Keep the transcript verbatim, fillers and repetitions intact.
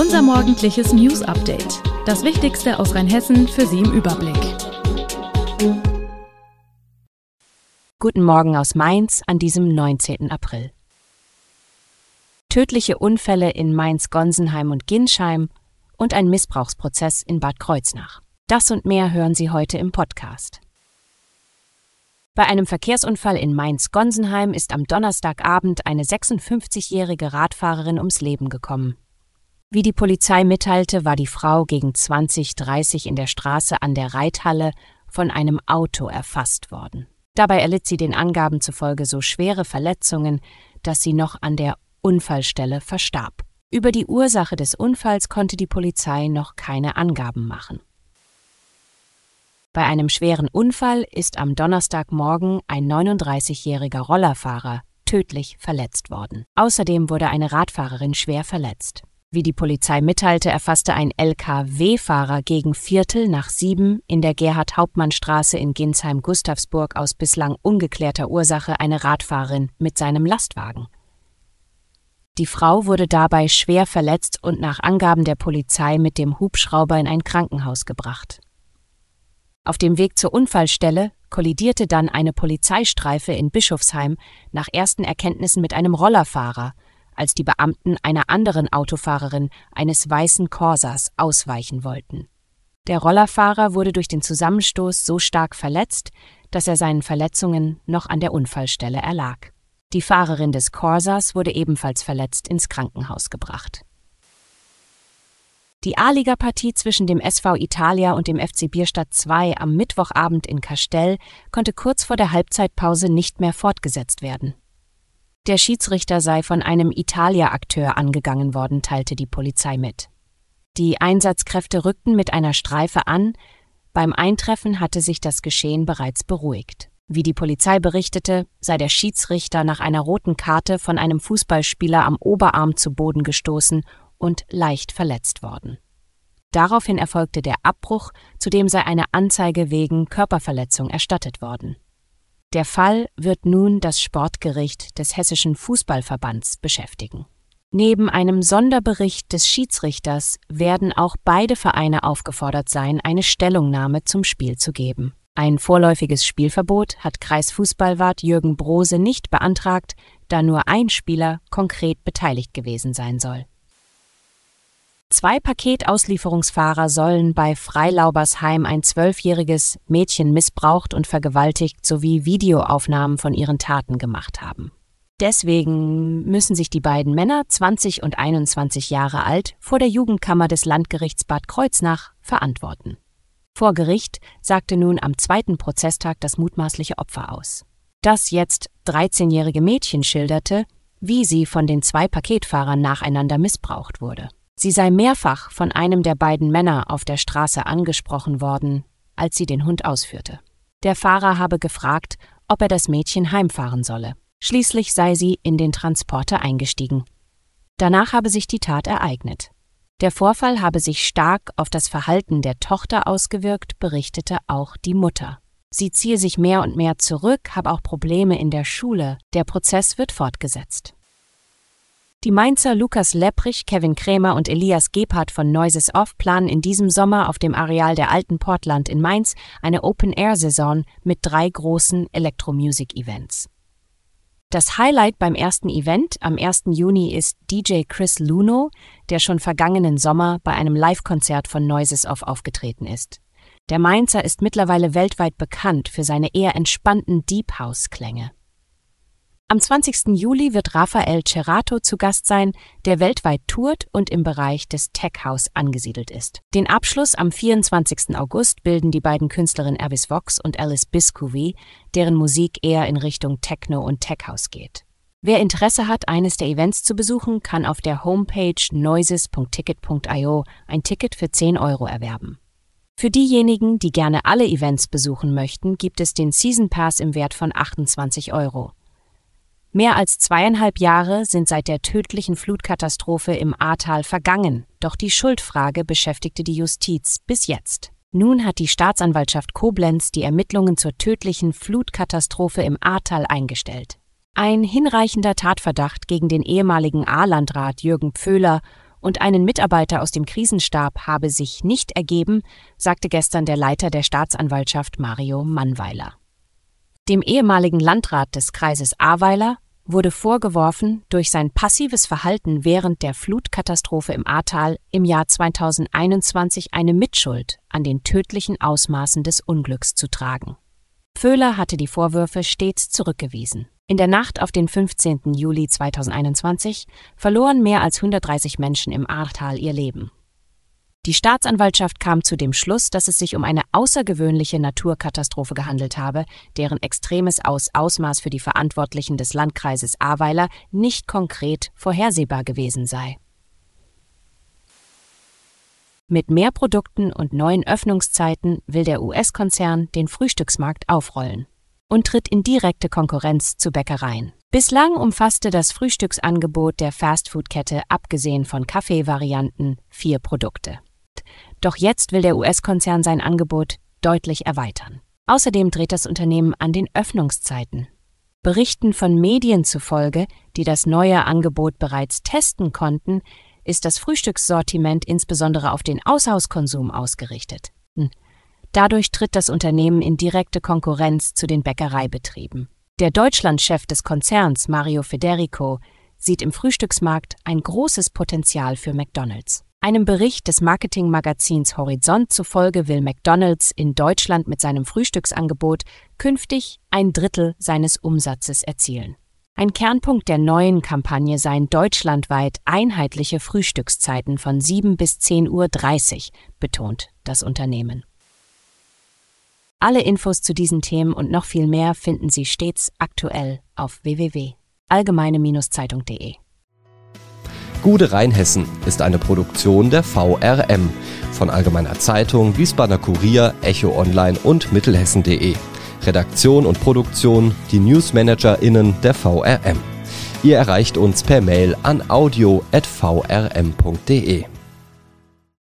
Unser morgendliches News-Update. Das Wichtigste aus Rheinhessen für Sie im Überblick. Guten Morgen aus Mainz an diesem neunzehnten April. Tödliche Unfälle in Mainz-Gonsenheim und Ginsheim und ein Missbrauchsprozess in Bad Kreuznach. Das und mehr hören Sie heute im Podcast. Bei einem Verkehrsunfall in Mainz-Gonsenheim ist am Donnerstagabend eine sechsundfünfzigjährige Radfahrerin ums Leben gekommen. Wie die Polizei mitteilte, war die Frau gegen zwanzig Uhr dreißig in der Straße an der Reithalle von einem Auto erfasst worden. Dabei erlitt sie den Angaben zufolge so schwere Verletzungen, dass sie noch an der Unfallstelle verstarb. Über die Ursache des Unfalls konnte die Polizei noch keine Angaben machen. Bei einem schweren Unfall ist am Donnerstagmorgen ein neununddreißigjähriger Rollerfahrer tödlich verletzt worden. Außerdem wurde eine Radfahrerin schwer verletzt. Wie die Polizei mitteilte, erfasste ein L K W-Fahrer gegen Viertel nach sieben in der Gerhard-Hauptmann-Straße in Ginsheim-Gustavsburg aus bislang ungeklärter Ursache eine Radfahrerin mit seinem Lastwagen. Die Frau wurde dabei schwer verletzt und nach Angaben der Polizei mit dem Hubschrauber in ein Krankenhaus gebracht. Auf dem Weg zur Unfallstelle kollidierte dann eine Polizeistreife in Bischofsheim nach ersten Erkenntnissen mit einem Rollerfahrer, als die Beamten einer anderen Autofahrerin eines weißen Corsas ausweichen wollten. Der Rollerfahrer wurde durch den Zusammenstoß so stark verletzt, dass er seinen Verletzungen noch an der Unfallstelle erlag. Die Fahrerin des Corsas wurde ebenfalls verletzt ins Krankenhaus gebracht. Die A-Liga-Partie zwischen dem S V Italia und dem F C Bierstadt zwei am Mittwochabend in Kastel konnte kurz vor der Halbzeitpause nicht mehr fortgesetzt werden. Der Schiedsrichter sei von einem Italia-Akteur angegangen worden, teilte die Polizei mit. Die Einsatzkräfte rückten mit einer Streife an. Beim Eintreffen hatte sich das Geschehen bereits beruhigt. Wie die Polizei berichtete, sei der Schiedsrichter nach einer roten Karte von einem Fußballspieler am Oberarm zu Boden gestoßen und leicht verletzt worden. Daraufhin erfolgte der Abbruch, zudem sei eine Anzeige wegen Körperverletzung erstattet worden. Der Fall wird nun das Sportgericht des Hessischen Fußballverbands beschäftigen. Neben einem Sonderbericht des Schiedsrichters werden auch beide Vereine aufgefordert sein, eine Stellungnahme zum Spiel zu geben. Ein vorläufiges Spielverbot hat Kreisfußballwart Jürgen Brose nicht beantragt, da nur ein Spieler konkret beteiligt gewesen sein soll. Zwei Paketauslieferungsfahrer sollen bei Freilaubersheim ein zwölfjähriges Mädchen missbraucht und vergewaltigt sowie Videoaufnahmen von ihren Taten gemacht haben. Deswegen müssen sich die beiden Männer, zwanzig und einundzwanzig Jahre alt, vor der Jugendkammer des Landgerichts Bad Kreuznach verantworten. Vor Gericht sagte nun am zweiten Prozesstag das mutmaßliche Opfer aus. Das jetzt dreizehnjährige Mädchen schilderte, wie sie von den zwei Paketfahrern nacheinander missbraucht wurde. Sie sei mehrfach von einem der beiden Männer auf der Straße angesprochen worden, als sie den Hund ausführte. Der Fahrer habe gefragt, ob er das Mädchen heimfahren solle. Schließlich sei sie in den Transporter eingestiegen. Danach habe sich die Tat ereignet. Der Vorfall habe sich stark auf das Verhalten der Tochter ausgewirkt, berichtete auch die Mutter. Sie ziehe sich mehr und mehr zurück, habe auch Probleme in der Schule. Der Prozess wird fortgesetzt. Die Mainzer Lukas Lepprich, Kevin Krämer und Elias Gebhardt von Noises Off planen in diesem Sommer auf dem Areal der Alten Portland in Mainz eine Open-Air-Saison mit drei großen Electro-Music-Events. Das Highlight beim ersten Event am ersten Juni ist D J Chris Luno, der schon vergangenen Sommer bei einem Live-Konzert von Noises Off aufgetreten ist. Der Mainzer ist mittlerweile weltweit bekannt für seine eher entspannten Deep-House-Klänge. Am zwanzigsten Juli wird Rafael Cerato zu Gast sein, der weltweit tourt und im Bereich des Tech House angesiedelt ist. Den Abschluss am vierundzwanzigsten August bilden die beiden Künstlerinnen Avis Vox und Alice Biscouvi, deren Musik eher in Richtung Techno und Tech House geht. Wer Interesse hat, eines der Events zu besuchen, kann auf der Homepage noises punkt ticket punkt io ein Ticket für zehn Euro erwerben. Für diejenigen, die gerne alle Events besuchen möchten, gibt es den Season Pass im Wert von achtundzwanzig Euro. Mehr als zweieinhalb Jahre sind seit der tödlichen Flutkatastrophe im Ahrtal vergangen, doch die Schuldfrage beschäftigte die Justiz bis jetzt. Nun hat die Staatsanwaltschaft Koblenz die Ermittlungen zur tödlichen Flutkatastrophe im Ahrtal eingestellt. Ein hinreichender Tatverdacht gegen den ehemaligen Ahrlandrat Jürgen Pföhler und einen Mitarbeiter aus dem Krisenstab habe sich nicht ergeben, sagte gestern der Leiter der Staatsanwaltschaft Mario Mannweiler. Dem ehemaligen Landrat des Kreises Ahrweiler wurde vorgeworfen, durch sein passives Verhalten während der Flutkatastrophe im Ahrtal im Jahr zweitausendeinundzwanzig eine Mitschuld an den tödlichen Ausmaßen des Unglücks zu tragen. Vöhler hatte die Vorwürfe stets zurückgewiesen. In der Nacht auf den fünfzehnten Juli zweitausendeinundzwanzig verloren mehr als hundertdreißig Menschen im Ahrtal ihr Leben. Die Staatsanwaltschaft kam zu dem Schluss, dass es sich um eine außergewöhnliche Naturkatastrophe gehandelt habe, deren extremes Aus Ausmaß für die Verantwortlichen des Landkreises Ahrweiler nicht konkret vorhersehbar gewesen sei. Mit mehr Produkten und neuen Öffnungszeiten will der U S-Konzern den Frühstücksmarkt aufrollen und tritt in direkte Konkurrenz zu Bäckereien. Bislang umfasste das Frühstücksangebot der Fastfood-Kette abgesehen von Kaffeevarianten vier Produkte. Doch jetzt will der U S-Konzern sein Angebot deutlich erweitern. Außerdem dreht das Unternehmen an den Öffnungszeiten. Berichten von Medien zufolge, die das neue Angebot bereits testen konnten, ist das Frühstückssortiment insbesondere auf den Außenhauskonsum ausgerichtet. Dadurch tritt das Unternehmen in direkte Konkurrenz zu den Bäckereibetrieben. Der Deutschlandchef des Konzerns, Mario Federico, sieht im Frühstücksmarkt ein großes Potenzial für McDonald's. Einem Bericht des Marketingmagazins Horizont zufolge will McDonald's in Deutschland mit seinem Frühstücksangebot künftig ein Drittel seines Umsatzes erzielen. Ein Kernpunkt der neuen Kampagne seien deutschlandweit einheitliche Frühstückszeiten von sieben bis zehn Uhr dreißig, betont das Unternehmen. Alle Infos zu diesen Themen und noch viel mehr finden Sie stets aktuell auf w w w punkt allgemeine Zeitung punkt de. Gude Rheinhessen ist eine Produktion der V R M von Allgemeiner Zeitung, Wiesbadener Kurier, Echo Online und Mittelhessen punkt de. Redaktion und Produktion die NewsmanagerInnen der V R M. Ihr erreicht uns per Mail an audio at v r m punkt de.